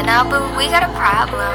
Nah, but we got a problem.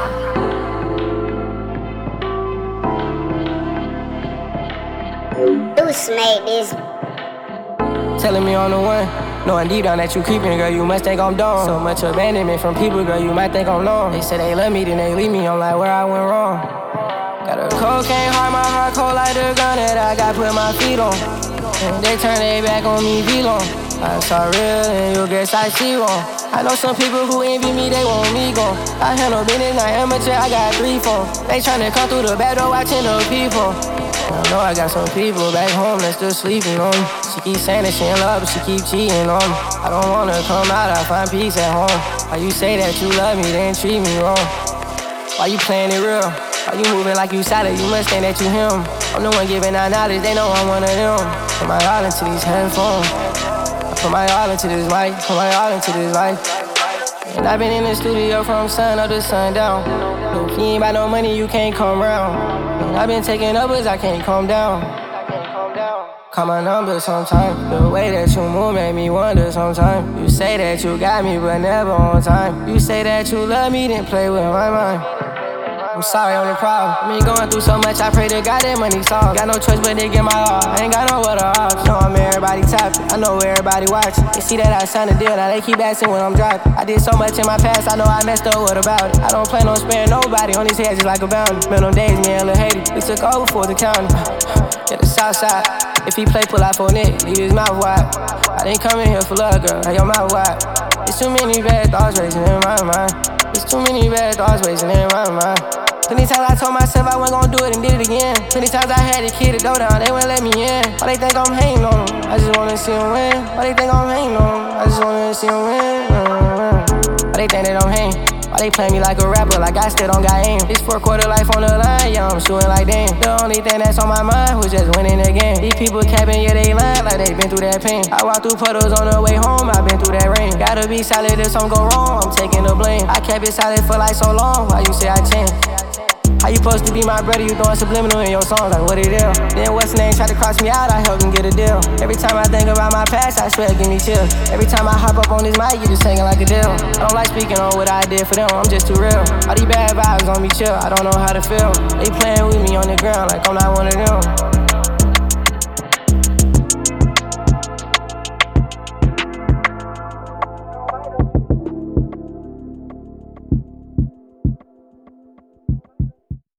Deuce made this. Telling me on the one, knowing deep down that you creeping, girl, you must think I'm dumb. So much abandonment from people, girl, you might think I'm numb. They say they love me, then they leave me, I'm like, where I went wrong. Got a cocaine heart, my heart cold like the gun that I got put my feet on. And they turn their back on me, V-long. I saw real and you guess I see wrong. I know some people who envy me, they want me gone. I handle business, not amateur, I got 3 phones. They tryna come through the back door watching the people. I know I got some people back home that's still sleeping on me. She keep saying that she in love, but she keep cheating on me. I don't wanna come out, I find peace at home. Why you say that you love me, then treat me wrong? Why you playing it real? Why you moving like you solid? You must think that you him. I'm the one giving out knowledge, they know I'm one of them. Put my all into these headphones. I put my all into this mic, put my all into this life. And I've been in the studio from sun up to sundown. If you ain't got no money, you can't come round. And I've been taking numbers, I can't calm down. Call my number sometimes. The way that you move made me wonder sometimes. You say that you got me, but never on time. You say that you love me, then play with my mind. I'm sorry, I'm the problem. Me going through so much, I pray to God that money solved. Got no choice but to get my all. I ain't got no other option. Know I'm everybody top. I know where everybody watch. They see that I signed a deal, now they keep asking when I'm dropping. I did so much in my past, I know I messed up, what about it? I don't plan on sparing nobody, on these heads just like a bounty. Man, them days, me and Lil Haiti, we took over for the county. Get the south side. If he play, pull out for Nick, leave his mouth wide. I didn't come in here for love, girl, have your mouth wide. It's too many bad thoughts racing in my mind. It's too many bad thoughts racing in my mind. Plenty times I told myself I wasn't gon' do it and did it again. Plenty times I had to kick the door down, they wouldn't let me in. Why they think I'm hating on them? I just wanna see them win. Why they think I'm hating on them? I just wanna see them win. Why they think that I'm hating? Why they play me like a rapper, like I still don't got aim? This 4-quarter life on the line, yeah, I'm shooting like damn. The only thing that's on my mind was just winning the game. These people capping, yeah, they lying like they been through that pain. I walk through puddles on the way home, I been through that rain. Gotta be solid if something go wrong, I'm taking the blame. I kept it solid for like so long, why you say I changed? How you supposed to be my brother, you throwing subliminal in your songs, like what it is? Then what's the name tried to cross me out, I helped him get a deal. Every time I think about my past, I swear it give me chills. Every time I hop up on this mic, you just singing like a deal. I don't like speaking on what I did for them, I'm just too real. All these bad vibes on me chill, I don't know how to feel. They playing with me on the ground like I'm not one of them.